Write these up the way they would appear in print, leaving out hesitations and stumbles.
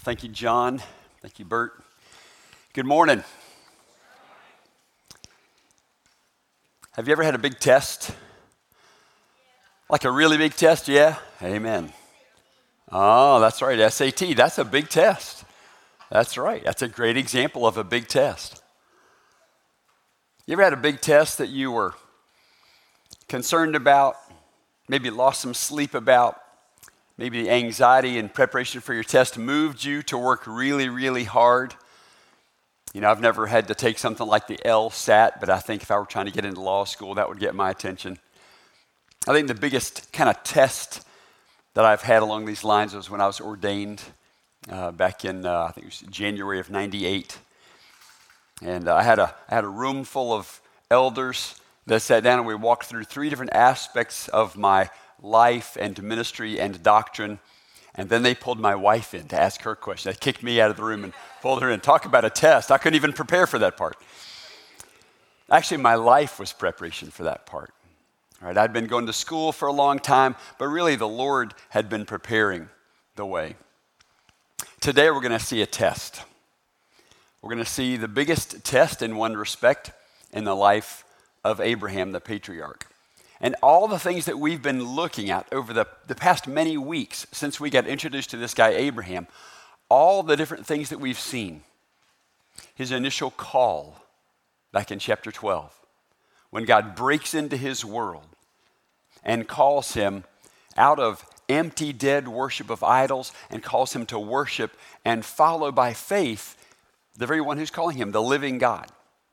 Thank you, John. Thank you, Bert. Good morning. Have you ever had a big test? Like a really big test, yeah? Amen. Oh, that's right, SAT. That's a big test. That's right. That's a great example of a big test. You ever had a big test that you were concerned about, maybe lost some sleep about, maybe the anxiety and preparation for your test moved you to work really, really hard? You know, I've never had to take something like the LSAT, but I think if I were trying to get into law school, that would get my attention. I think the biggest kind of test that I've had along these lines was when I was ordained back in, I think it was January of '98. And I had a room full of elders that sat down and we walked through three different aspects of my life and ministry and doctrine. And then they pulled my wife in to ask her question. They kicked me out of the room and pulled her in. Talk about a test. I couldn't even prepare for that part. Actually, my life was preparation for that part. All right, I'd been going to school for a long time, but really the Lord had been preparing the way. Today we're going to see a test. We're going to see the biggest test in one respect in the life of Abraham, the patriarch. And all the things that we've been looking at over the past many weeks since we got introduced to this guy, Abraham, all the different things that we've seen. His initial call back in chapter 12, when God breaks into his world and calls him out of empty, dead worship of idols and calls him to worship and follow by faith the very one who's calling him, the living God.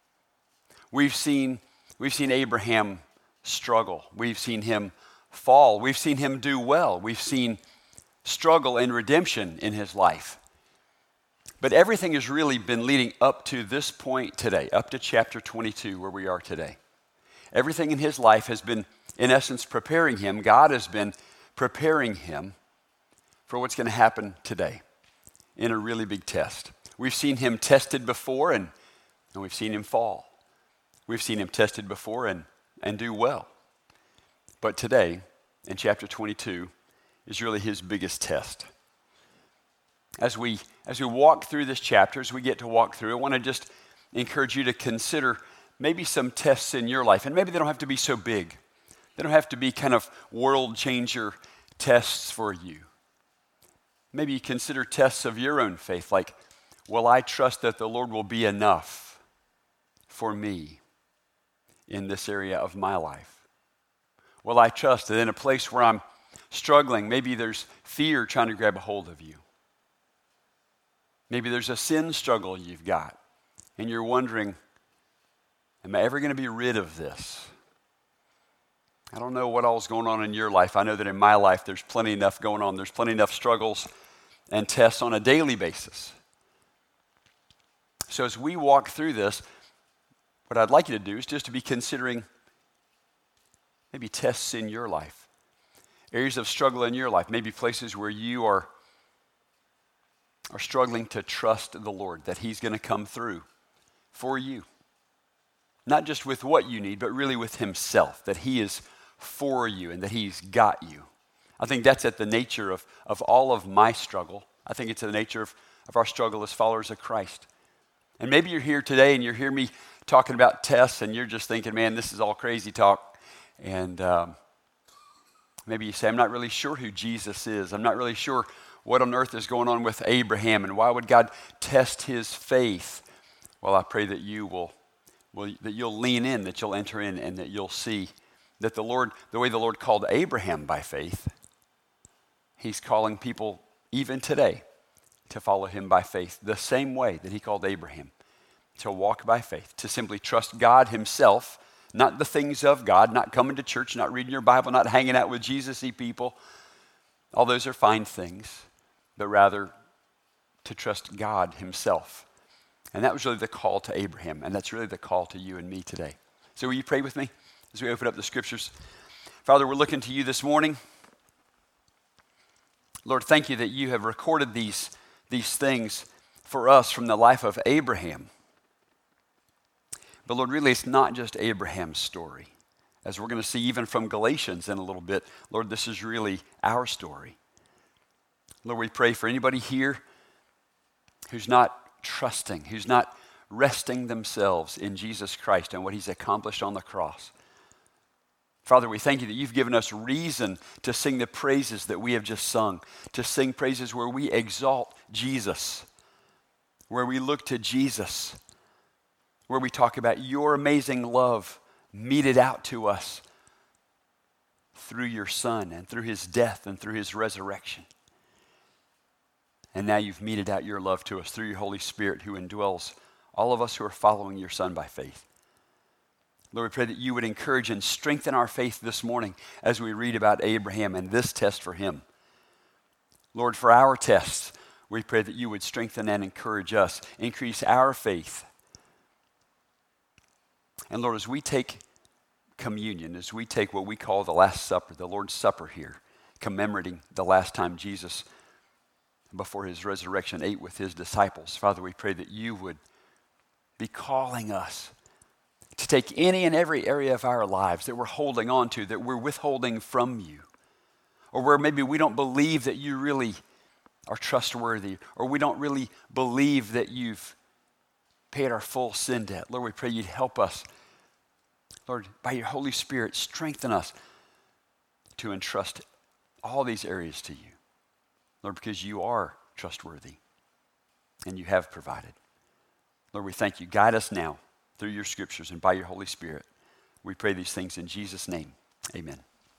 We've seen Abraham struggle. We've seen him fall. We've seen him do well. We've seen struggle and redemption in his life. But everything has really been leading up to this point today, up to chapter 22 where we are today. Everything in his life has been, in essence, preparing him. God has been preparing him for what's going to happen today in a really big test. We've seen him tested before and we've seen him fall. We've seen him tested before and do well. But today, in chapter 22, is really his biggest test. As we walk through this chapter, as we get to walk through, I want to just encourage you to consider maybe some tests in your life. And maybe they don't have to be so big. They don't have to be kind of world changer tests for you. Maybe you consider tests of your own faith, like, will I trust that the Lord will be enough for me in this area of my life? Will I trust that in a place where I'm struggling, maybe there's fear trying to grab a hold of you? Maybe there's a sin struggle you've got, and you're wondering, am I ever going to be rid of this? I don't know what all's going on in your life. I know that in my life there's plenty enough going on. There's plenty enough struggles and tests on a daily basis. So as we walk through this, what I'd like you to do is just to be considering maybe tests in your life, areas of struggle in your life, maybe places where you are struggling to trust the Lord, that he's going to come through for you. Not just with what you need, but really with himself, that he is for you and that he's got you. I think that's at the nature of all of my struggle. I think it's the nature of our struggle as followers of Christ. And maybe you're here today and you hear me talking about tests and you're just thinking, man, this is all crazy talk. And maybe you say, I'm not really sure who Jesus is. I'm not really sure what on earth is going on with Abraham and why would God test his faith? Well, I pray that you'll lean in, that you'll enter in, and that you'll see that the way the Lord called Abraham by faith, he's calling people even today to follow him by faith, the same way that he called Abraham, to walk by faith, to simply trust God himself, not the things of God, not coming to church, not reading your Bible, not hanging out with Jesus-y people. All those are fine things, but rather to trust God himself. And that was really the call to Abraham, and that's really the call to you and me today. So will you pray with me as we open up the scriptures? Father, we're looking to you this morning. Lord, thank you that you have recorded these things for us from the life of Abraham. But Lord, really it's not just Abraham's story. As we're going to see even from Galatians in a little bit, Lord, this is really our story. Lord, we pray for anybody here who's not trusting, who's not resting themselves in Jesus Christ and what he's accomplished on the cross. Father, we thank you that you've given us reason to sing the praises that we have just sung, to sing praises where we exalt Jesus, where we look to Jesus, where we talk about your amazing love meted out to us through your Son and through his death and through his resurrection. And now you've meted out your love to us through your Holy Spirit who indwells all of us who are following your Son by faith. Lord, we pray that you would encourage and strengthen our faith this morning as we read about Abraham and this test for him. Lord, for our tests, we pray that you would strengthen and encourage us, increase our faith. And Lord, as we take communion, as we take what we call the Last Supper, the Lord's Supper here, commemorating the last time Jesus, before his resurrection, ate with his disciples, Father, we pray that you would be calling us to take any and every area of our lives that we're holding on to, that we're withholding from you, or where maybe we don't believe that you really are trustworthy, or we don't really believe that you've paid our full sin debt. Lord, we pray you'd help us. Lord, by your Holy Spirit, strengthen us to entrust all these areas to you. Lord, because you are trustworthy and you have provided. Lord, we thank you. Guide us now through your scriptures and by your Holy Spirit. We pray these things in Jesus' name. Amen.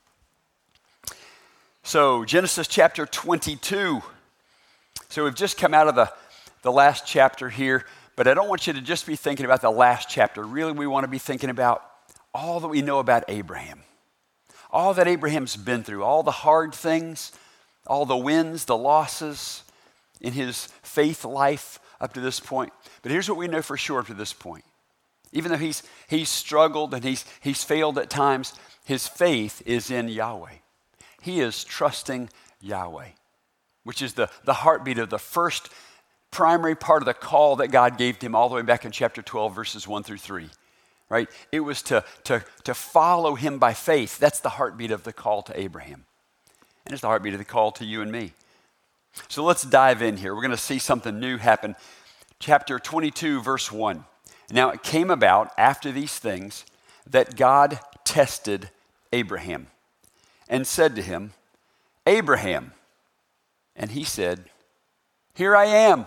So, Genesis chapter 22. So we've just come out of the last chapter here, but I don't want you to just be thinking about the last chapter. Really, we want to be thinking about all that we know about Abraham. All that Abraham's been through, all the hard things, all the wins, the losses in his faith life up to this point. But here's what we know for sure up to this point. Even though he's struggled and he's failed at times, his faith is in Yahweh. He is trusting Yahweh, which is the heartbeat of the first primary part of the call that God gave to him all the way back in chapter 12, verses 1 through 3. Right? It was to follow him by faith. That's the heartbeat of the call to Abraham. And it's the heartbeat of the call to you and me. So let's dive in here. We're going to see something new happen. Chapter 22, verse 1. Now it came about after these things that God tested Abraham and said to him, Abraham. And he said, here I am.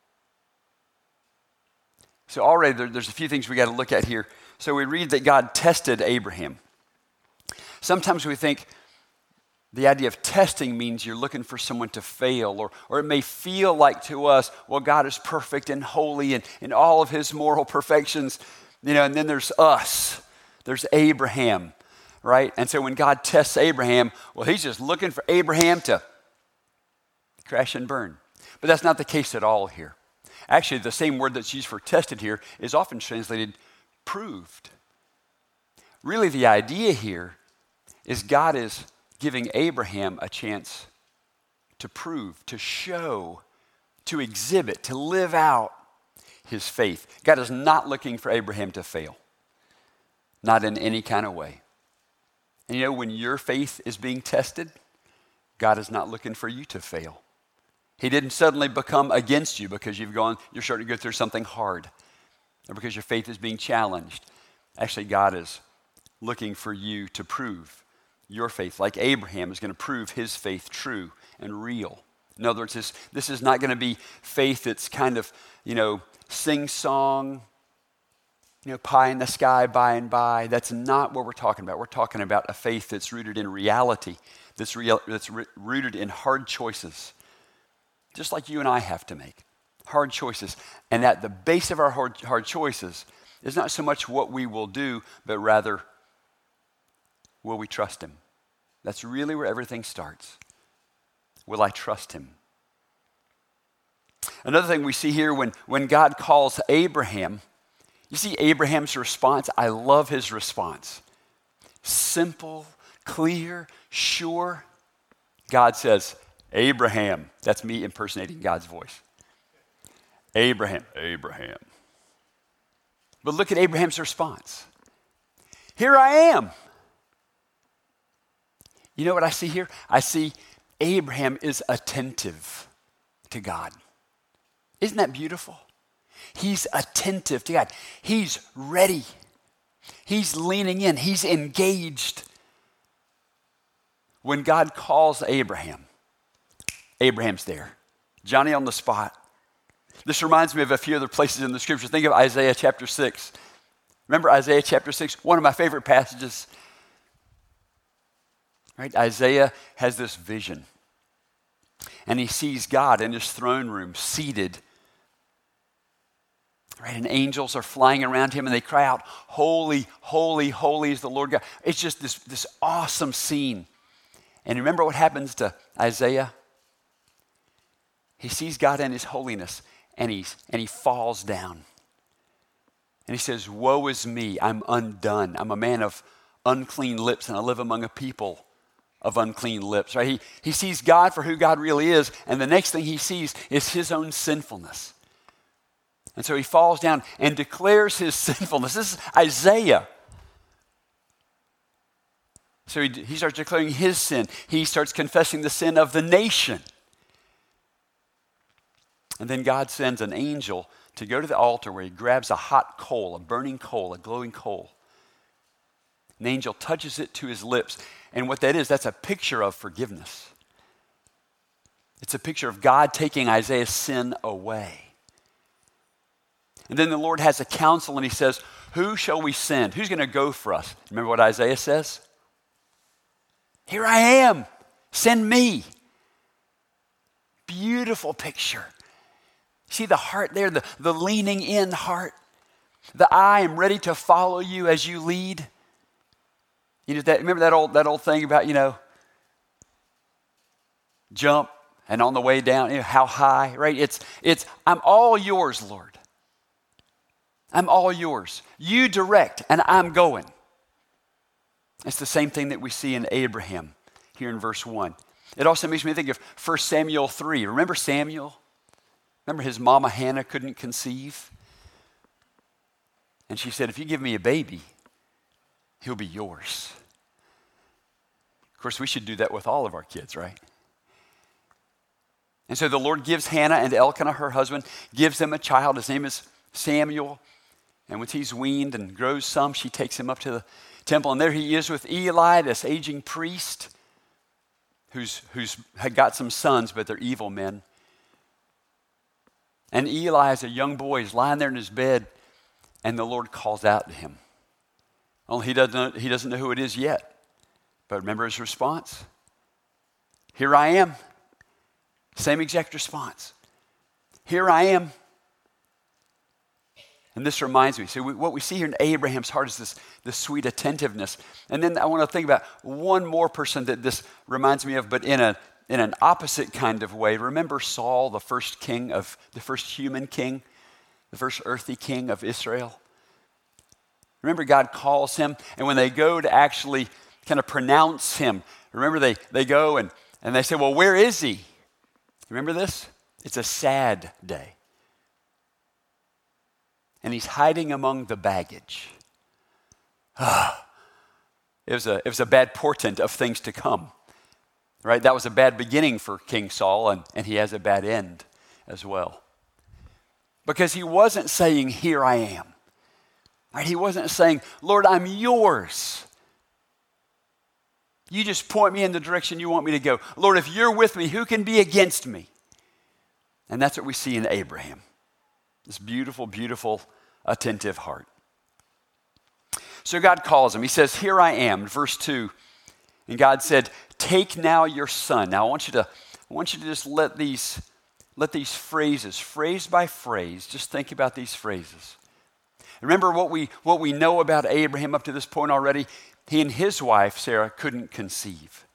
So already there's a few things we got to look at here. So we read that God tested Abraham. Sometimes we think the idea of testing means you're looking for someone to fail, or it may feel like to us, well, God is perfect and holy and in all of his moral perfections, and then there's us. There's Abraham, right? And so when God tests Abraham, well, he's just looking for Abraham to crash and burn. But that's not the case at all here. Actually, the same word that's used for tested here is often translated proved. Really, the idea here is God is giving Abraham a chance to prove, to show, to exhibit, to live out his faith. God is not looking for Abraham to fail, not in any kind of way. And when your faith is being tested, God is not looking for you to fail. He didn't suddenly become against you because you're starting to go through something hard, or because your faith is being challenged. Actually, God is looking for you to prove your faith, like Abraham is going to prove his faith true and real. In other words, this is not going to be faith that's kind of, sing-song, pie in the sky by and by. That's not what we're talking about. We're talking about a faith that's rooted in reality, that's rooted in hard choices, just like you and I have to make. Hard choices. And at the base of our hard choices is not so much what we will do, but rather, will we trust him? That's really where everything starts. Will I trust him? Another thing we see here when God calls Abraham, you see Abraham's response? I love his response. Simple, clear, sure. God says, Abraham. That's me impersonating God's voice. Abraham. But look at Abraham's response. Here I am. You know what I see here? I see Abraham is attentive to God. Isn't that beautiful? He's attentive to God. He's ready. He's leaning in. He's engaged. When God calls Abraham, Abraham's there. Johnny on the spot. This reminds me of a few other places in the scriptures. Think of Isaiah chapter 6. Remember Isaiah chapter 6? One of my favorite passages. Right? Isaiah has this vision. And he sees God in his throne room seated. Right? And angels are flying around him and they cry out, "Holy, holy, holy is the Lord God." It's just this awesome scene. And remember what happens to Isaiah? He sees God in his holiness and he falls down. And he says, "Woe is me, I'm undone. I'm a man of unclean lips and I live among a people of unclean lips." Right? He sees God for who God really is, and the next thing he sees is his own sinfulness. And so he falls down and declares his sinfulness. This is Isaiah. So he starts declaring his sin. He starts confessing the sin of the nation. And then God sends an angel to go to the altar where he grabs a hot coal, a burning coal, a glowing coal. An angel touches it to his lips. And what that is, that's a picture of forgiveness. It's a picture of God taking Isaiah's sin away. And then the Lord has a council and he says, "Who shall we send? Who's going to go for us?" Remember what Isaiah says? "Here I am. Send me." Beautiful picture. See the heart there, the leaning in heart. "I am ready to follow you as you lead." You know, remember that old thing about, jump and on the way down, how high, right? It's "I'm all yours, Lord. I'm all yours. You direct and I'm going." It's the same thing that we see in Abraham here in verse 1. It also makes me think of 1 Samuel 3. Remember Samuel? Remember his mama Hannah couldn't conceive? And she said, "If you give me a baby, he'll be yours." Of course, we should do that with all of our kids, right? And so the Lord gives Hannah and Elkanah, her husband, gives them a child. His name is Samuel. And when he's weaned and grows some, she takes him up to the temple. And there he is with Eli, this aging priest, who's had got some sons, but they're evil men. And Eli, as a young boy, is lying there in his bed, and the Lord calls out to him. Only he doesn't know who it is yet. But remember his response? "Here I am." Same exact response. "Here I am." And this reminds me, what we see here in Abraham's heart is this sweet attentiveness. And then I want to think about one more person that this reminds me of, but in an opposite kind of way. Remember Saul, the first human king, the first earthly king of Israel? Remember God calls him, and when they go to actually kind of pronounce him, remember they go and they say, "Well, where is he?" Remember this? It's a sad day. And he's hiding among the baggage. It was a bad portent of things to come. Right? That was a bad beginning for King Saul, and he has a bad end as well. Because he wasn't saying, "Here I am." Right? He wasn't saying, "Lord, I'm yours. You just point me in the direction you want me to go. Lord, if you're with me, who can be against me?" And that's what we see in Abraham. This beautiful, beautiful, attentive heart. So God calls him. He says, "Here I am," verse 2. And God said, "Take now your son." Now I want you to just let these phrases, phrase by phrase, just think about these phrases. Remember what we know about Abraham up to this point already? He and his wife, Sarah, couldn't conceive.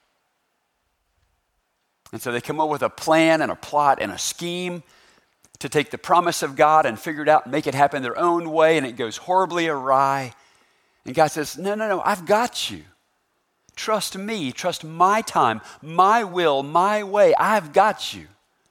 And so they come up with a plan and a plot and a scheme to take the promise of God and figure it out and make it happen their own way, and it goes horribly awry. And God says, No, I've got you. Trust me, trust my time, my will, my way. I've got you.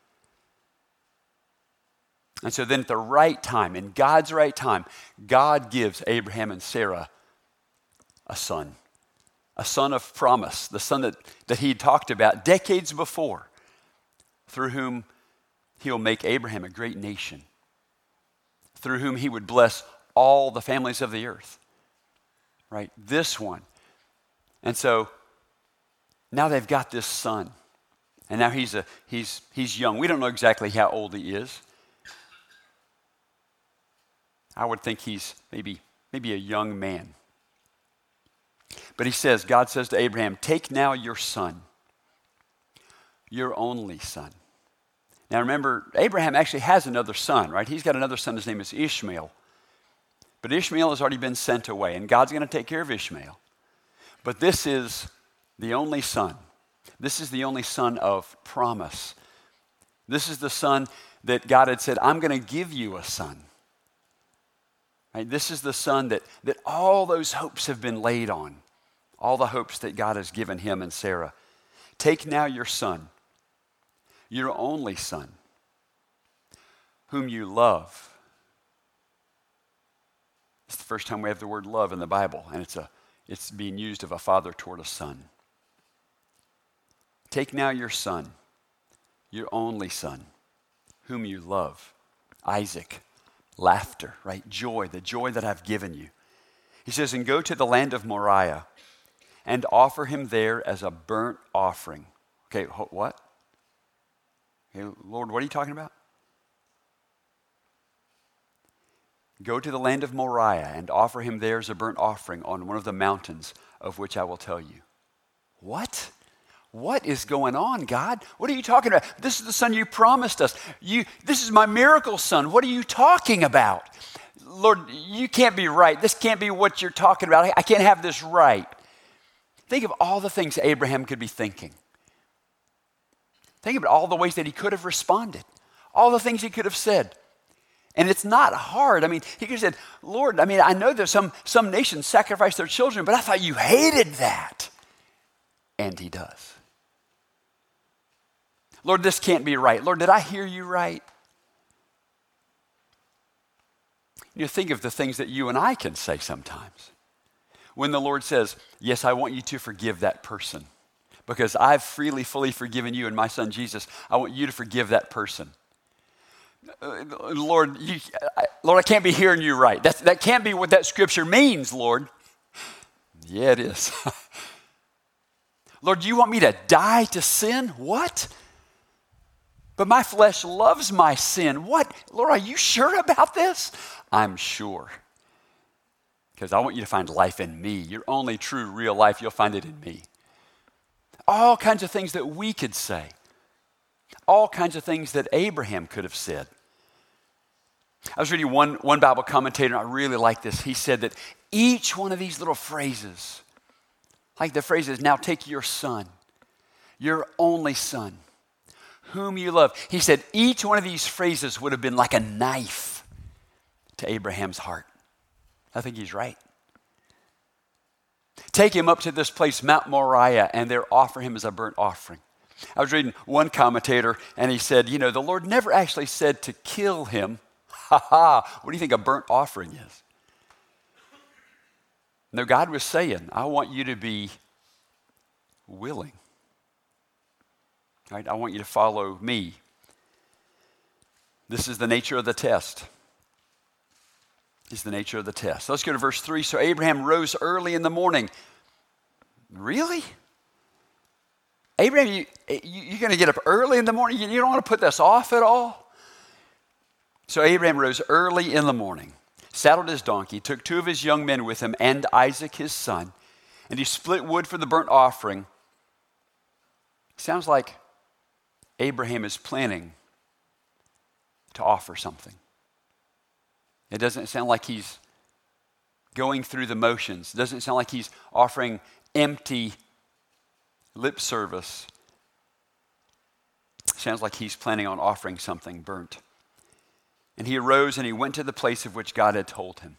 And so then at the right time, in God's right time, God gives Abraham and Sarah a son of promise, the son that he talked about decades before, through whom he will make Abraham a great nation, through whom he would bless all the families of the earth. Right? This one. And so now they've got this son. And now he's young. We don't know exactly how old he is. I would think he's maybe a young man. But God says to Abraham, take now your son, your only son. Now remember, Abraham actually has another son, right? He's got another son, his name is Ishmael. But Ishmael has already been sent away, and God's going to take care of Ishmael. But this is the only son. This is the only son of promise. This is the son that God had said, I'm going to give you a son. Right? This is the son that all those hopes have been laid on. All the hopes that God has given him and Sarah. Take now your son, your only son, whom you love. It's the first time we have the word love in the Bible, and it's being used of a father toward a son. Take now your son, your only son, whom you love, Isaac. Laughter, right? Joy, the joy that I've given you. He says, and go to the land of Moriah and offer him there as a burnt offering. Okay, what? Okay, Lord, what are you talking about? Go to the land of Moriah and offer him there as a burnt offering on one of the mountains of which I will tell you. What? What is going on, God? What are you talking about? This is the son you promised us. This is my miracle son. What are you talking about? Lord, you can't be right. This can't be what you're talking about. I can't have this right. Think of all the things Abraham could be thinking. Think about all the ways that he could have responded. All the things he could have said. And it's not hard. I mean, he could have said, Lord, I know there's some nations sacrifice their children, but I thought you hated that. And he does. Lord, this can't be right. Lord, did I hear you right? You think of the things that you and I can say sometimes. When the Lord says, yes, I want you to forgive that person because I've freely, fully forgiven you and my son Jesus. I want you to forgive that person. Lord, I can't be hearing you right. That can't be what that scripture means, Lord. Yeah, it is. Lord, do you want me to die to sin? What? But my flesh loves my sin. What? Lord, are you sure about this? I'm sure. Because I want you to find life in me. Your only true, real life, you'll find it in me. All kinds of things that we could say. All kinds of things that Abraham could have said. I was reading one Bible commentator, and I really like this. He said that each one of these little phrases, like the phrases, now take your son, your only son, whom you love. He said each one of these phrases would have been like a knife to Abraham's heart. I think he's right. Take him up to this place, Mount Moriah, and there offer him as a burnt offering. I was reading one commentator, and he said, the Lord never actually said to kill him. Ha ha, what do you think a burnt offering is? No, God was saying, I want you to be willing. Right? I want you to follow me. This is the nature of the test. Is the nature of the test. Let's go to verse 3. So Abraham rose early in the morning. Really? Abraham, you're going to get up early in the morning? You don't want to put this off at all? So Abraham rose early in the morning, saddled his donkey, took 2 of his young men with him and Isaac his son, and he split wood for the burnt offering. Sounds like Abraham is planning to offer something. It doesn't sound like he's going through the motions. It doesn't sound like he's offering empty lip service. It sounds like he's planning on offering something burnt. And he arose and he went to the place of which God had told him.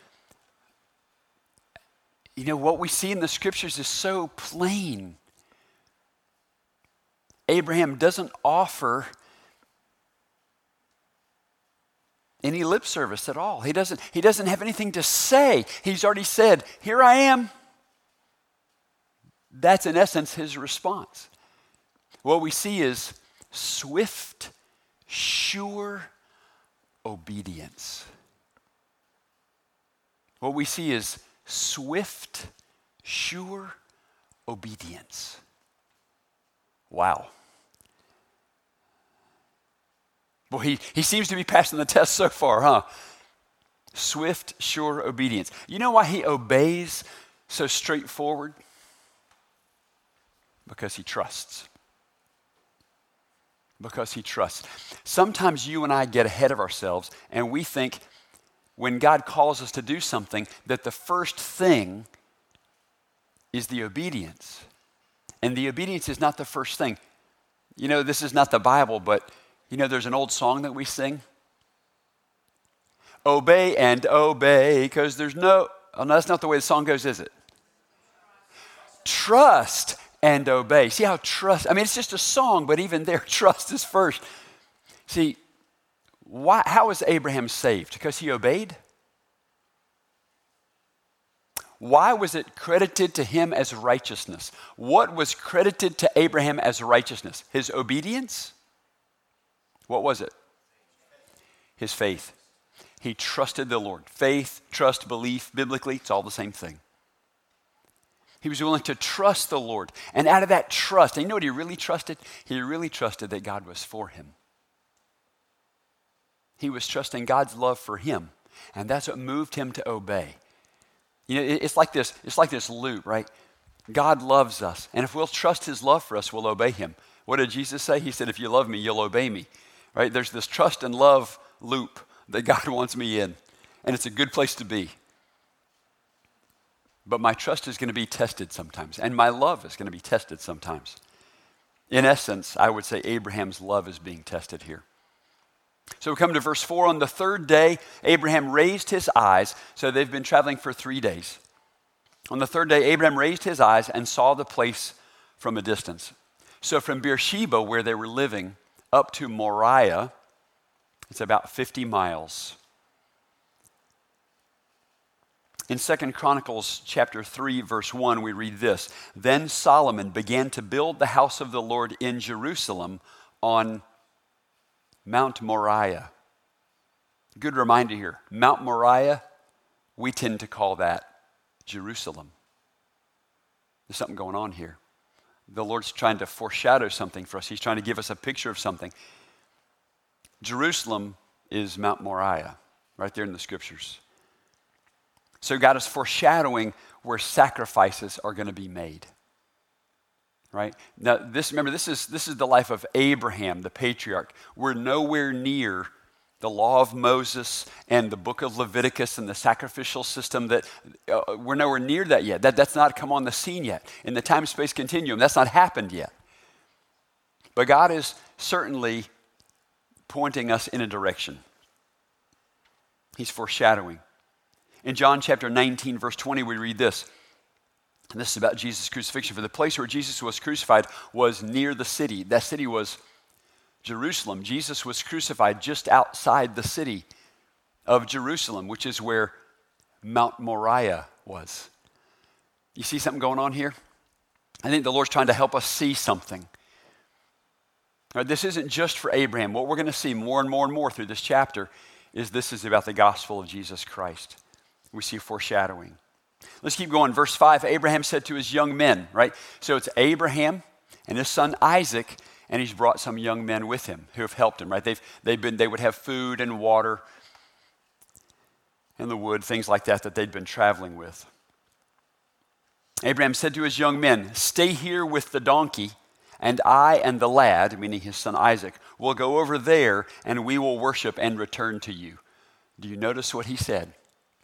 What we see in the scriptures is so plain. Abraham doesn't offer any lip service at all. He doesn't have anything to say. He's already said, here I am. That's in essence his response. What we see is swift, sure obedience. What we see is swift, sure obedience. Wow. Well, he seems to be passing the test so far, huh? Swift, sure obedience. You know why he obeys so straightforward? Because he trusts. Because he trusts. Sometimes you and I get ahead of ourselves and we think when God calls us to do something that the first thing is the obedience. And the obedience is not the first thing. You know, this is not the Bible, but you know, there's an old song that we sing. Obey and obey, because there's no, oh no, that's not the way the song goes, is it? Trust and obey. See how trust, I mean, it's just a song, but even there, trust is first. See, how was Abraham saved? Because he obeyed? Why was it credited to him as righteousness? What was credited to Abraham as righteousness? His obedience? What was it? His faith. He trusted the Lord. Faith, trust, belief, biblically, it's all the same thing. He was willing to trust the Lord. And out of that trust, and you know what he really trusted? He really trusted that God was for him. He was trusting God's love for him. And that's what moved him to obey. You know, it's like this loop, right? God loves us. And if we'll trust his love for us, we'll obey him. What did Jesus say? He said, if you love me, you'll obey me. Right? There's this trust and love loop that God wants me in. And it's a good place to be. But my trust is going to be tested sometimes. And my love is going to be tested sometimes. In essence, I would say Abraham's love is being tested here. So we come to verse 4. On the third day, Abraham raised his eyes. So they've been traveling for 3 days. On the third day, Abraham raised his eyes and saw the place from a distance. So from Beersheba, where they were living, up to Moriah, it's about 50 miles. In 2 Chronicles chapter 3, verse 1, we read this. Then Solomon began to build the house of the Lord in Jerusalem on Mount Moriah. Good reminder here. Mount Moriah, we tend to call that Jerusalem. There's something going on here. The Lord's trying to foreshadow something for us. He's trying to give us a picture of something. Jerusalem is Mount Moriah, right there in the scriptures. So God is foreshadowing where sacrifices are going to be made. Right? Now, this is the life of Abraham, the patriarch. We're nowhere near the law of Moses and the book of Leviticus and the sacrificial system. That we're nowhere near that yet. That's not come on the scene yet. In the time-space continuum, that's not happened yet. But God is certainly pointing us in a direction. He's foreshadowing. In John chapter 19, verse 20, we read this. And this is about Jesus' crucifixion. For the place where Jesus was crucified was near the city. That city was Jerusalem. Jesus was crucified just outside the city of Jerusalem, which is where Mount Moriah was. You see something going on here? I think the Lord's trying to help us see something. Right, this isn't just for Abraham. What we're going to see more and more and more through this chapter is this is about the gospel of Jesus Christ. We see foreshadowing. Let's keep going. Verse 5, Abraham said to his young men, right? So it's Abraham and his son Isaac, and he's brought some young men with him who have helped him, right? They would have food and water and the wood, things like that they'd been traveling with. Abraham said to his young men, stay here with the donkey, and I and the lad, meaning his son Isaac, will go over there and we will worship and return to you. Do you notice what he said?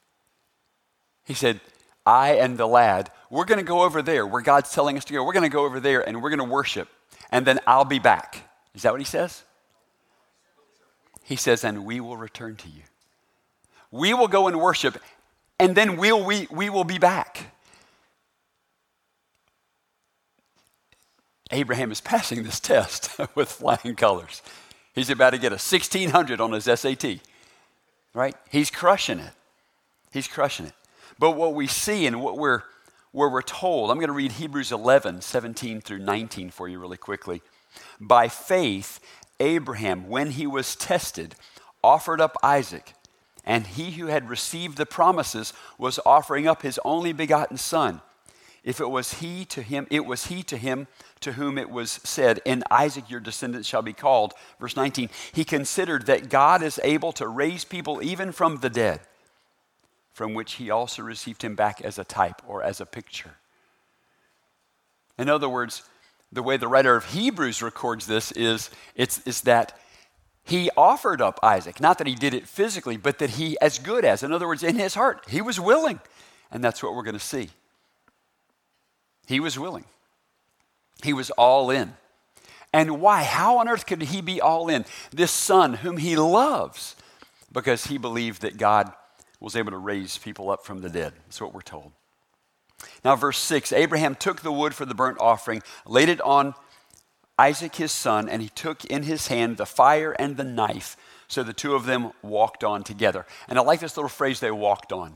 He said, I and the lad, we're going to go over there where God's telling us to go. We're going to go over there and we're going to worship. And then I'll be back. Is that what he says? He says, and we will return to you. We will go and worship, and then we will be back. Abraham is passing this test with flying colors. He's about to get a 1600 on his SAT, right? He's crushing it. He's crushing it. But what we see and where we're told, I'm going to read Hebrews 11, 17 through 19 for you really quickly. By faith, Abraham, when he was tested, offered up Isaac, and he who had received the promises was offering up his only begotten son. If it was he to him to whom it was said, in Isaac your descendants shall be called. Verse 19, he considered that God is able to raise people even from the dead, from which he also received him back as a type or as a picture. In other words, the way the writer of Hebrews records this is that he offered up Isaac. Not that he did it physically, but that he, as good as, in other words, in his heart, he was willing. And that's what we're going to see. He was willing. He was all in. And why? How on earth could he be all in? This son whom he loves, because he believed that God was able to raise people up from the dead. That's what we're told. Now, verse 6, Abraham took the wood for the burnt offering, laid it on Isaac his son, and he took in his hand the fire and the knife. So the two of them walked on together. And I like this little phrase, they walked on.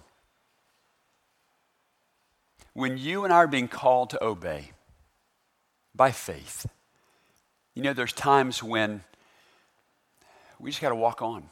When you and I are being called to obey by faith, you know, there's times when we just got to walk on.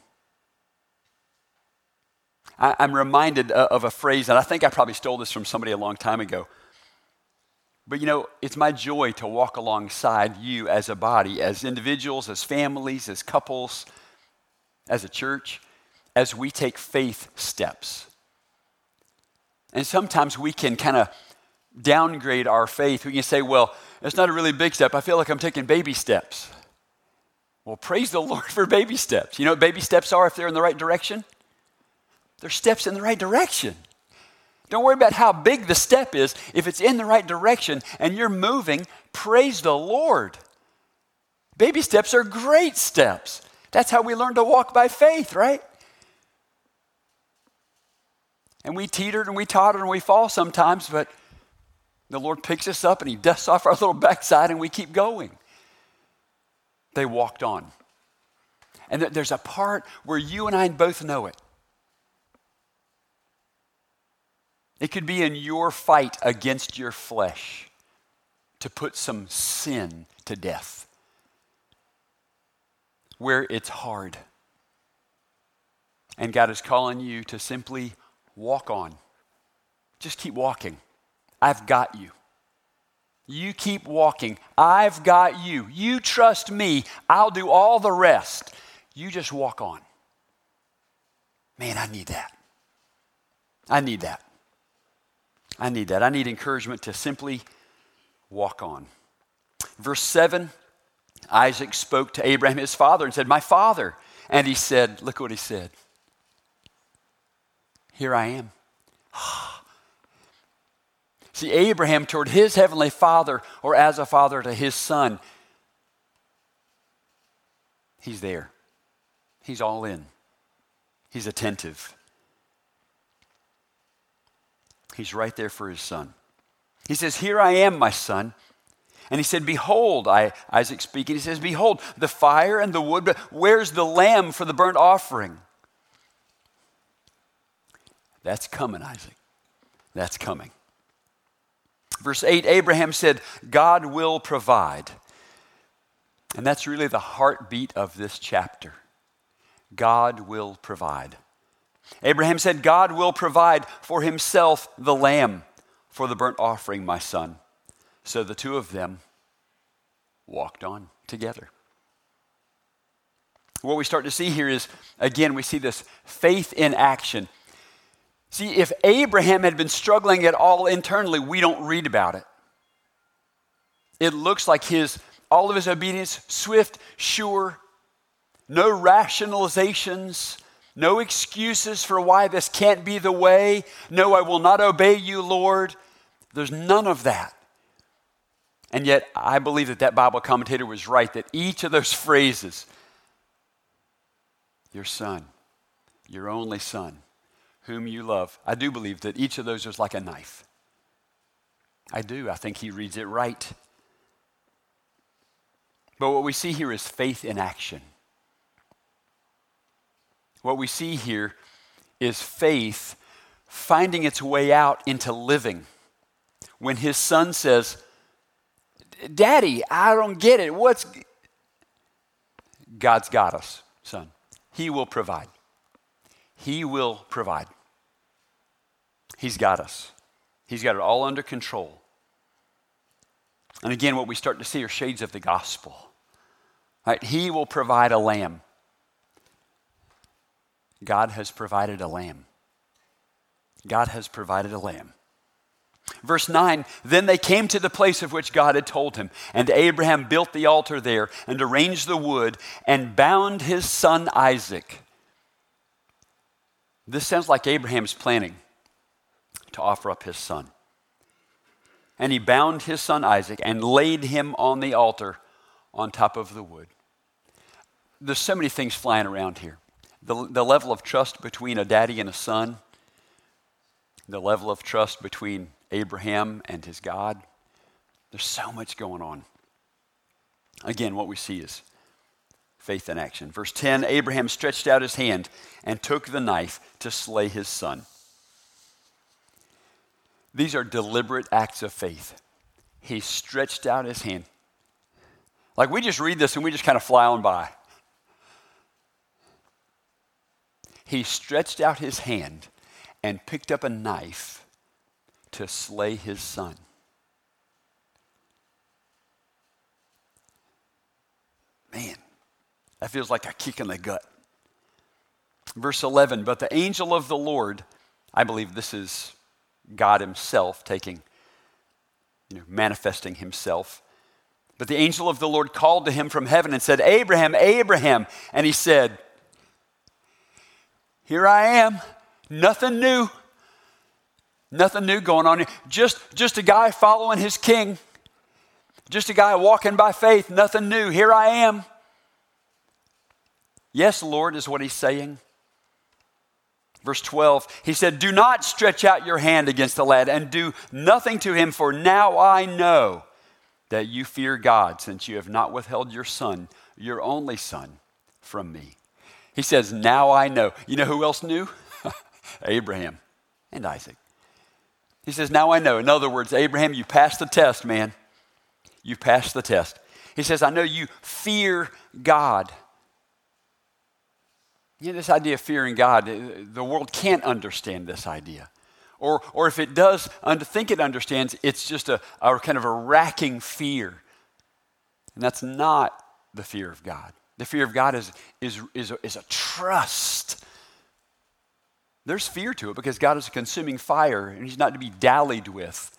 I'm reminded of a phrase, and I think I probably stole this from somebody a long time ago. But you know, it's my joy to walk alongside you as a body, as individuals, as families, as couples, as a church, as we take faith steps. And sometimes we can kind of downgrade our faith. We can say, well, it's not a really big step. I feel like I'm taking baby steps. Well, praise the Lord for baby steps. You know what baby steps are if they're in the right direction? They're steps in the right direction. Don't worry about how big the step is. If it's in the right direction and you're moving, praise the Lord. Baby steps are great steps. That's how we learn to walk by faith, right? And we teeter and we totter and we fall sometimes, but the Lord picks us up and he dusts off our little backside and we keep going. They walked on. And there's a part where you and I both know it. It could be in your fight against your flesh to put some sin to death, where it's hard. And God is calling you to simply walk on. Just keep walking. I've got you. You keep walking. I've got you. You trust me. I'll do all the rest. You just walk on. Man, I need that. I need that. I need that. I need encouragement to simply walk on. Verse 7, Isaac spoke to Abraham, his father, and said, my father. And he said, look what he said. Here I am. See, Abraham toward his heavenly father, or as a father to his son, he's there. He's all in. He's attentive. He's right there for his son. He says, here I am, my son. And he said, behold, Isaac speaking, he says, behold, the fire and the wood, but where's the lamb for the burnt offering? That's coming, Isaac. That's coming. Verse 8, Abraham said, God will provide. And that's really the heartbeat of this chapter. God will provide. Abraham said, God will provide for himself the lamb for the burnt offering, my son. So the two of them walked on together. What we start to see here is, again, we see this faith in action. See, if Abraham had been struggling at all internally, we don't read about it. It looks like all of his obedience, swift, sure, no rationalizations, no excuses for why this can't be the way. No, I will not obey you, Lord. There's none of that. And yet, I believe that Bible commentator was right, that each of those phrases, your son, your only son, whom you love, I do believe that each of those is like a knife. I do. I think he reads it right. But what we see here is faith in action. What we see here is faith finding its way out into living. When his son says, Daddy, I don't get it. God's got us, son. He will provide. He will provide. He's got us. He's got it all under control. And again, what we start to see are shades of the gospel. Right? He will provide a lamb. God has provided a lamb. God has provided a lamb. Verse 9, then they came to the place of which God had told him, and Abraham built the altar there and arranged the wood and bound his son Isaac. This sounds like Abraham's planning to offer up his son. And he bound his son Isaac and laid him on the altar on top of the wood. There's so many things flying around here. The level of trust between a daddy and a son, the level of trust between Abraham and his God. There's so much going on. Again, what we see is faith in action. Verse 10, Abraham stretched out his hand and took the knife to slay his son. These are deliberate acts of faith. He stretched out his hand. Like we just read this and we just kind of fly on by. He stretched out his hand and picked up a knife to slay his son. Man, that feels like a kick in the gut. Verse 11, but the angel of the Lord, I believe this is God himself manifesting himself. But the angel of the Lord called to him from heaven and said, Abraham, Abraham. And he said, here I am. Nothing new. Nothing new going on here. Just a guy following his king. Just a guy walking by faith. Nothing new. Here I am. Yes, Lord, is what he's saying. Verse 12, he said, do not stretch out your hand against the lad and do nothing to him, for now I know that you fear God, since you have not withheld your son, your only son, from me. He says, now I know. You know who else knew? Abraham and Isaac. He says, now I know. In other words, Abraham, you passed the test, man. You passed the test. He says, I know you fear God. You know, this idea of fearing God, the world can't understand this idea. Or if it does think it understands, it's just a kind of a racking fear. And that's not the fear of God. The fear of God is a trust. There's fear to it because God is a consuming fire and he's not to be dallied with.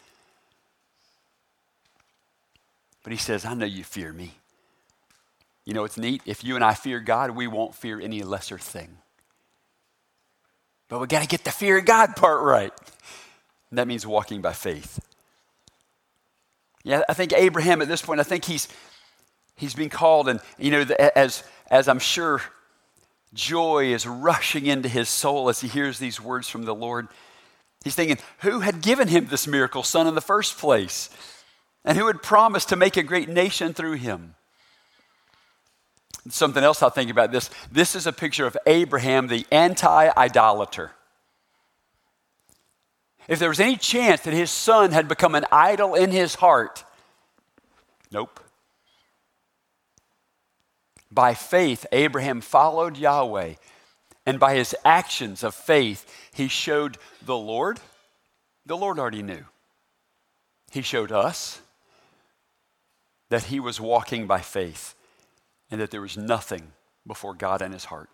But he says, I know you fear me. You know, it's neat. If you and I fear God, we won't fear any lesser thing. But we got to get the fear of God part right. And that means walking by faith. Yeah, I think Abraham at this point, I think he's been called, and as I'm sure joy is rushing into his soul as he hears these words from the Lord, he's thinking, who had given him this miracle son in the first place? And who had promised to make a great nation through him? Something else I'll think about this. This is a picture of Abraham, the anti-idolater. If there was any chance that his son had become an idol in his heart, nope. By faith, Abraham followed Yahweh, and by his actions of faith, he showed the Lord already knew. He showed us that he was walking by faith and that there was nothing before God in his heart.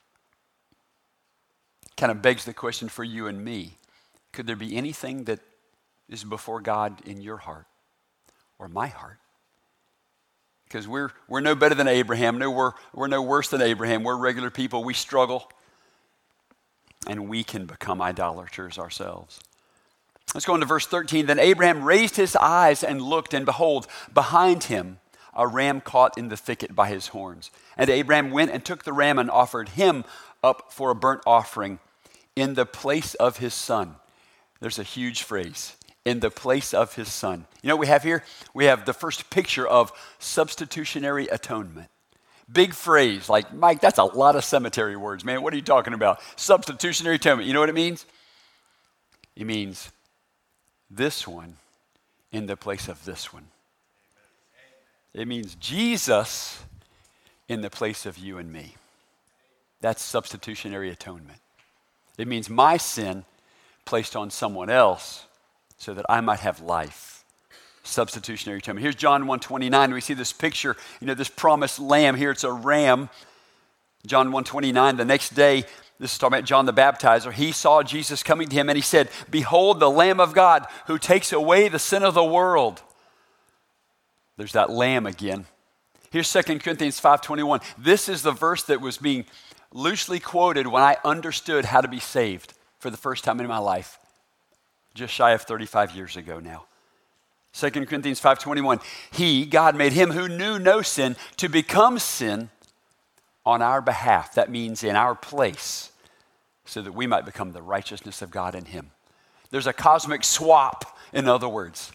Kind of begs the question for you and me. Could there be anything that is before God in your heart or my heart? Because we're no better than Abraham. No, we're no worse than Abraham. We're regular people. We struggle. And we can become idolaters ourselves. Let's go into verse 13. Then Abraham raised his eyes and looked, and behold, behind him a ram caught in the thicket by his horns. And Abraham went and took the ram and offered him up for a burnt offering in the place of his son. There's a huge phrase, in the place of his son. You know what we have here? We have the first picture of substitutionary atonement. Big phrase, like, Mike, that's a lot of cemetery words, man. What are you talking about? Substitutionary atonement. You know what it means? It means this one in the place of this one. It means Jesus in the place of you and me. That's substitutionary atonement. It means my sin placed on someone else so that I might have life. Substitutionary atonement. Here's John 1:29. We see this picture, this promised lamb. Here it's a ram. John 1:29, the next day, this is talking about John the Baptizer. He saw Jesus coming to him and he said, "Behold the Lamb of God who takes away the sin of the world." There's that lamb again. Here's 2 Corinthians 5:21. This is the verse that was being loosely quoted when I understood how to be saved for the first time in my life, just shy of 35 years ago now. 2 Corinthians 5:21, God made him who knew no sin to become sin on our behalf. That means in our place, so that we might become the righteousness of God in him. There's a cosmic swap, in other words.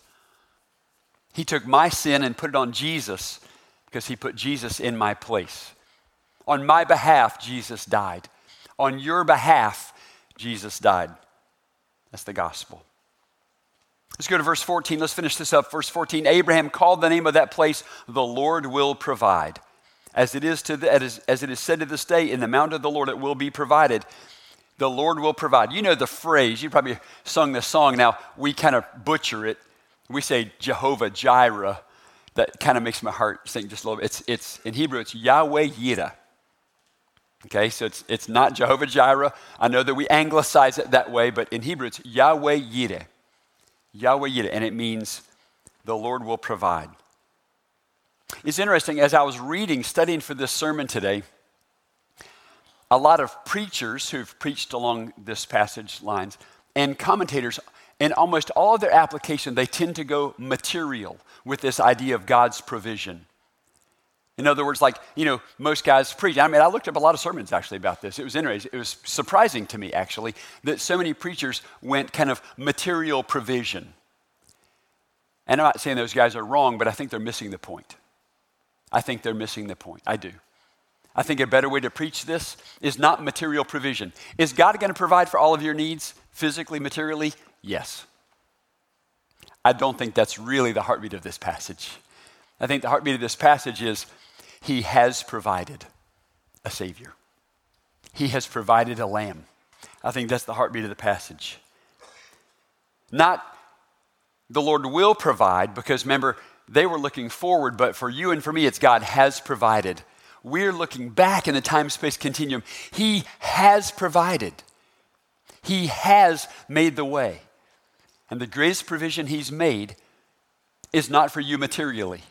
He took my sin and put it on Jesus because he put Jesus in my place. On my behalf, Jesus died. On your behalf, Jesus died. That's the gospel. Let's go to verse 14. Let's finish this up. Verse 14, Abraham called the name of that place, "The Lord will provide." As it is said to this day, in the mount of the Lord it will be provided. The Lord will provide. You know the phrase. You probably sung this song. Now, we kind of butcher it. We say Jehovah Jireh. That kind of makes my heart sink just a little bit. It's in Hebrew, it's Yahweh Yireh. Okay, so it's not Jehovah Jireh. I know that we anglicize it that way, but in Hebrew it's Yahweh Yireh. Yahweh Yireh, and it means the Lord will provide. It's interesting, as I was studying for this sermon today, a lot of preachers who've preached along this passage lines and commentators, in almost all of their application, they tend to go material with this idea of God's provision. In other words, most guys preach. I looked up a lot of sermons actually about this. It was interesting. It was surprising to me actually that so many preachers went kind of material provision. And I'm not saying those guys are wrong, but I think they're missing the point. I think they're missing the point. I do. I think a better way to preach this is not material provision. Is God going to provide for all of your needs, physically, materially? Yes. I don't think that's really the heartbeat of this passage. I think the heartbeat of this passage is he has provided a Savior. He has provided a lamb. I think that's the heartbeat of the passage. Not the Lord will provide, because remember, they were looking forward, but for you and for me, it's God has provided. We're looking back in the time-space continuum. He has provided. He has made the way. And the greatest provision he's made is not for you materially.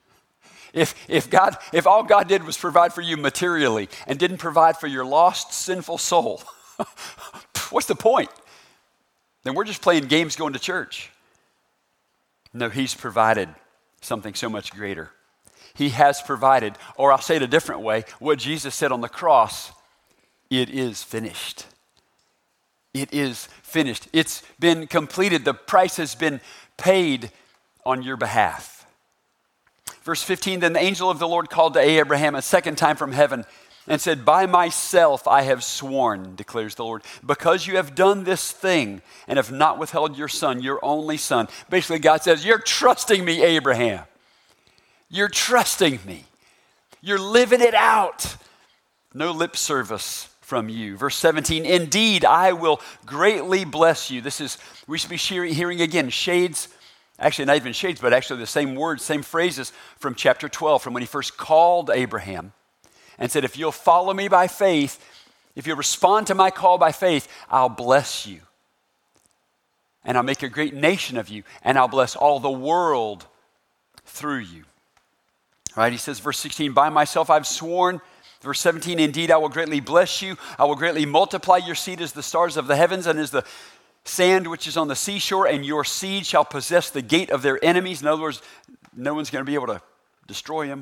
If all God did was provide for you materially and didn't provide for your lost, sinful soul, what's the point? Then we're just playing games going to church. No, he's provided something so much greater. He has provided, or I'll say it a different way, what Jesus said on the cross, it is finished. It is finished. It's been completed. The price has been paid on your behalf. Verse 15, then the angel of the Lord called to Abraham a second time from heaven and said, by myself I have sworn, declares the Lord, because you have done this thing and have not withheld your son, your only son. Basically, God says, you're trusting me, Abraham. You're trusting me. You're living it out. No lip service from you. Verse 17, indeed, I will greatly bless you. We should be hearing again shades, actually not even shades, but actually the same words, same phrases from chapter 12, from when he first called Abraham and said, if you'll follow me by faith, if you'll respond to my call by faith, I'll bless you. And I'll make a great nation of you, and I'll bless all the world through you. All right, he says, verse 16, by myself I've sworn. Verse 17, indeed, I will greatly bless you. I will greatly multiply your seed as the stars of the heavens and as the sand which is on the seashore, and your seed shall possess the gate of their enemies. In other words, no one's going to be able to destroy him.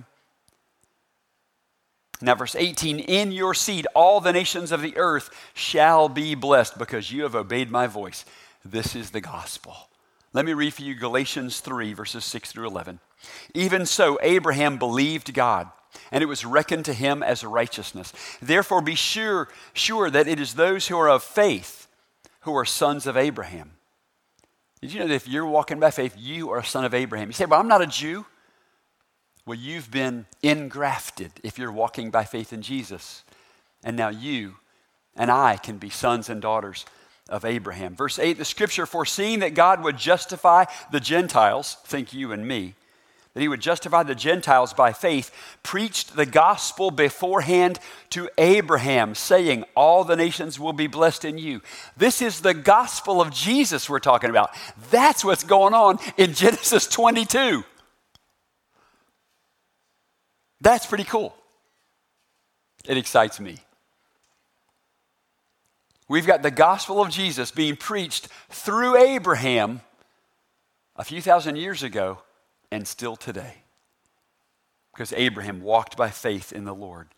Now, verse 18, in your seed, all the nations of the earth shall be blessed because you have obeyed my voice. This is the gospel. Let me read for you Galatians 3, verses 6 through 11. Even so, Abraham believed God, and it was reckoned to him as righteousness. Therefore, be sure that it is those who are of faith who are sons of Abraham. Did you know that if you're walking by faith, you are a son of Abraham? You say, well, I'm not a Jew. Well, you've been engrafted if you're walking by faith in Jesus. And now you and I can be sons and daughters of Abraham. Verse 8, the scripture, foreseeing that God would justify the Gentiles, think you and me, that he would justify the Gentiles by faith, preached the gospel beforehand to Abraham, saying, all the nations will be blessed in you. This is the gospel of Jesus we're talking about. That's what's going on in Genesis 22. That's pretty cool. It excites me. We've got the gospel of Jesus being preached through Abraham a few thousand years ago and still today, because Abraham walked by faith in the Lord.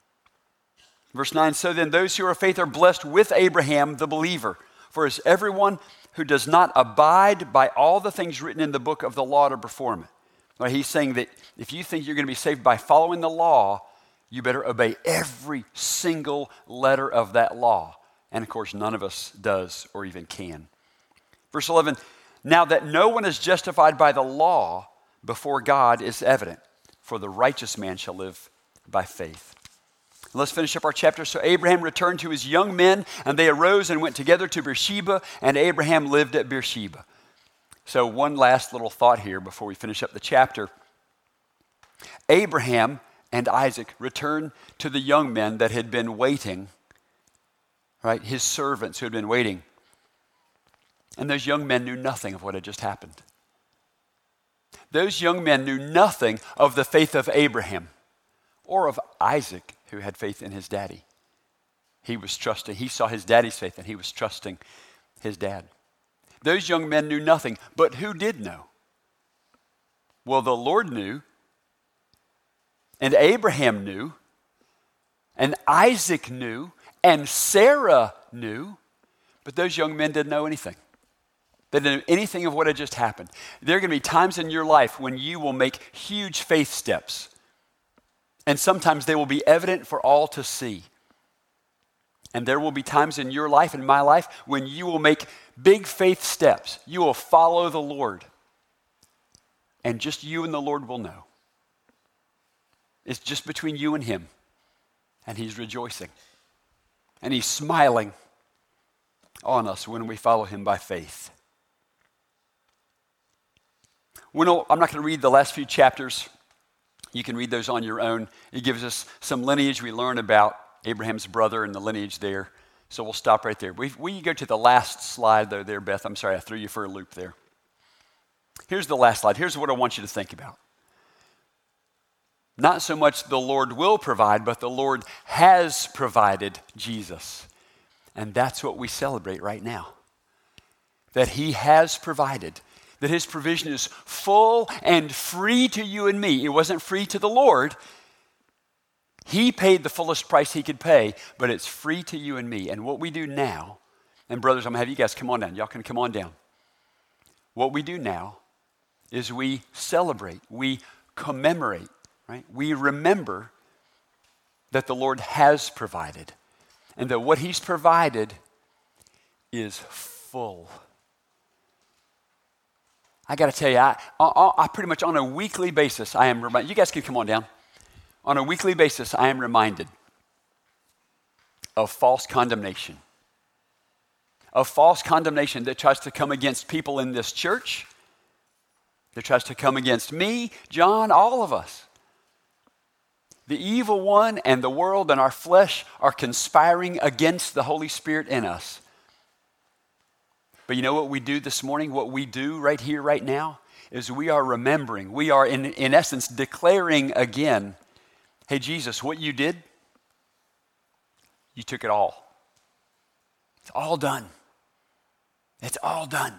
Verse 9, so then those who are of faith are blessed with Abraham the believer. For as everyone who does not abide by all the things written in the book of the law to perform it. Well, he's saying that if you think you're going to be saved by following the law, you better obey every single letter of that law. And of course, none of us does or even can. Verse 11, now that no one is justified by the law before God is evident, for the righteous man shall live by faith. Let's finish up our chapter. So Abraham returned to his young men, and they arose and went together to Beersheba, and Abraham lived at Beersheba. So one last little thought here before we finish up the chapter. Abraham and Isaac returned to the young men that had been waiting, right? His servants who had been waiting. And those young men knew nothing of what had just happened. Those young men knew nothing of the faith of Abraham or of Isaac, who had faith in his daddy. He was trusting. He saw his daddy's faith, and he was trusting his dad. Those young men knew nothing, but who did know? Well, the Lord knew, and Abraham knew, and Isaac knew, and Sarah knew, but those young men didn't know anything. They didn't know anything of what had just happened. There are going to be times in your life when you will make huge faith steps, and sometimes they will be evident for all to see. And there will be times in your life and my life when you will make big faith steps. You will follow the Lord, and just you and the Lord will know. It's just between you and him, and he's rejoicing, and he's smiling on us when we follow him by faith. I'm not going to read the last few chapters. You can read those on your own. It gives us some lineage. We learn about Abraham's brother and the lineage there. So we'll stop right there. Will you go to the last slide though there, Beth? I'm sorry, I threw you for a loop there. Here's the last slide. Here's what I want you to think about. Not so much the Lord will provide, but the Lord has provided Jesus. And that's what we celebrate right now. That he has provided. That his provision is full and free to you and me. It wasn't free to the Lord. He paid the fullest price he could pay, but it's free to you and me. And what we do now, and brothers, I'm going to have you guys come on down. Y'all can come on down. What we do now is we celebrate, we commemorate, right? We remember that the Lord has provided, and that what he's provided is full. I got to tell you, I pretty much on a weekly basis, I am reminded. You guys can come on down. On a weekly basis, I am reminded of false condemnation. Of false condemnation that tries to come against people in this church, that tries to come against me, John, all of us. The evil one and the world and our flesh are conspiring against the Holy Spirit in us. But you know what we do this morning? What we do right here, right now, is we are remembering. We are, in essence, declaring again, hey, Jesus, what you did, you took it all. It's all done. It's all done.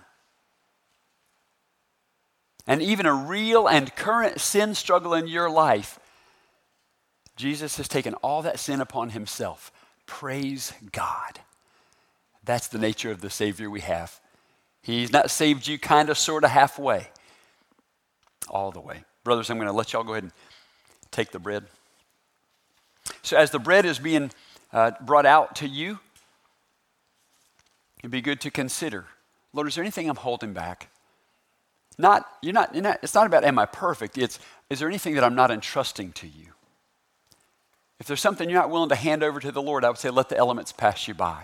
And even a real and current sin struggle in your life, Jesus has taken all that sin upon himself. Praise God. That's the nature of the Savior we have. He's not saved you kind of, sort of, halfway. All the way. Brothers, I'm going to let y'all go ahead and take the bread. So as the bread is being brought out to you, it'd be good to consider, Lord, is there anything I'm holding back? It's not about am I perfect? It's Is there anything that I'm not entrusting to you? If there's something you're not willing to hand over to the Lord, I would say let the elements pass you by.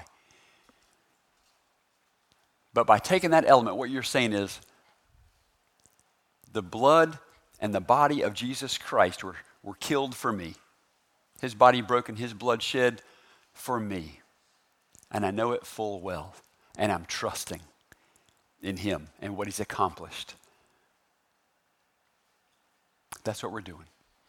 But by taking that element, what you're saying is the blood and the body of Jesus Christ were killed for me. His body broken, his blood shed for me. And I know it full well. And I'm trusting in him and what he's accomplished. That's what we're doing.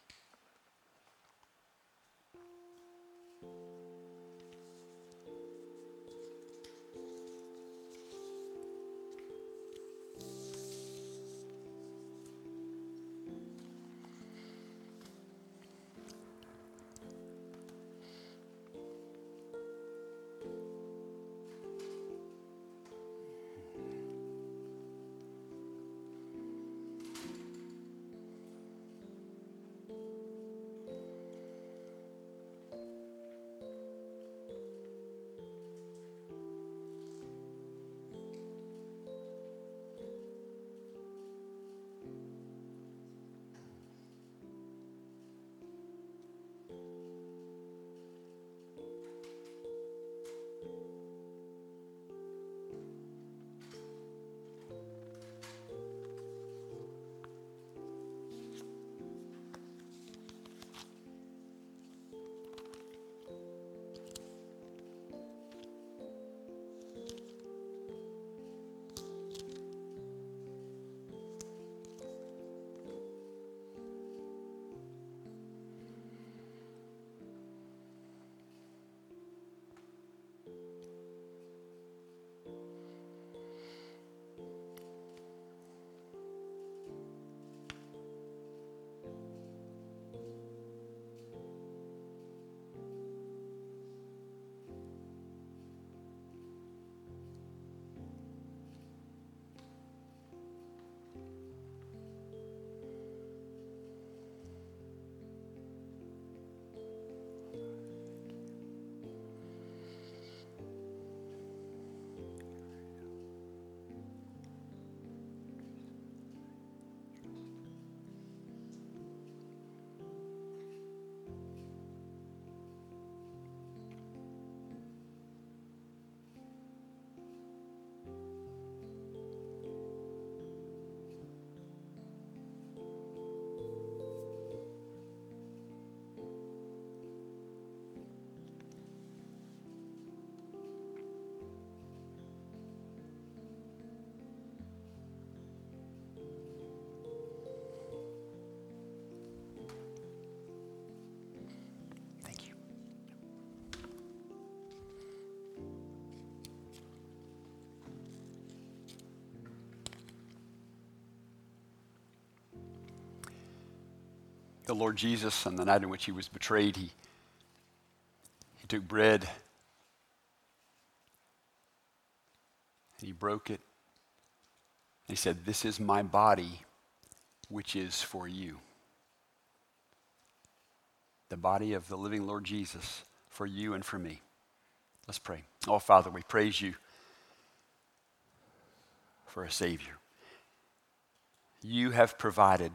The Lord Jesus, on the night in which he was betrayed, he took bread and he broke it. And he said, "This is my body, which is for you." The body of the living Lord Jesus for you and for me. Let's pray. Oh, Father, we praise you for a Savior. You have provided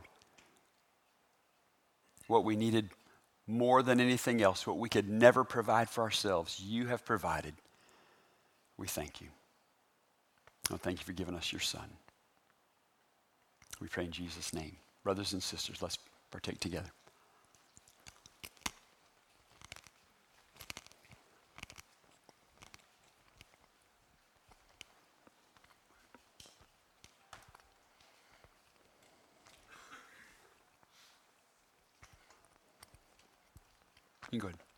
what we needed more than anything else, what we could never provide for ourselves. You have provided. We thank you. Oh, thank you for giving us your Son. We pray in Jesus' name. Brothers and sisters, let's partake together. You can go ahead.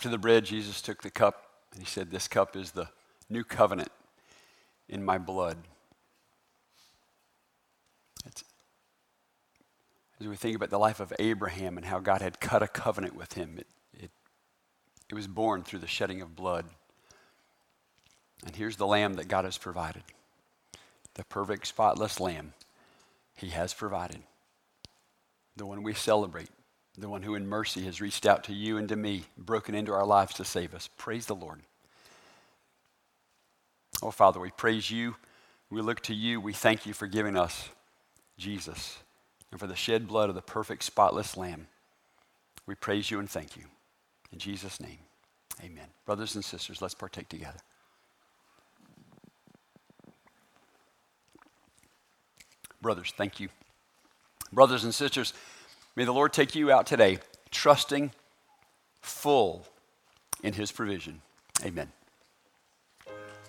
to the bread, Jesus took the cup, and he said, "This cup is the new covenant in my blood." As we think about the life of Abraham and how God had cut a covenant with him, it was born through the shedding of blood. And here's the lamb that God has provided. The perfect, spotless lamb he has provided. The one we celebrate. The one who in mercy has reached out to you and to me, broken into our lives to save us. Praise the Lord. Oh, Father, we praise you. We look to you. We thank you for giving us Jesus and for the shed blood of the perfect, spotless lamb. We praise you and thank you. In Jesus' name, amen. Brothers and sisters, let's partake together. Brothers, thank you. Brothers and sisters, may the Lord take you out today, trusting full in his provision. Amen.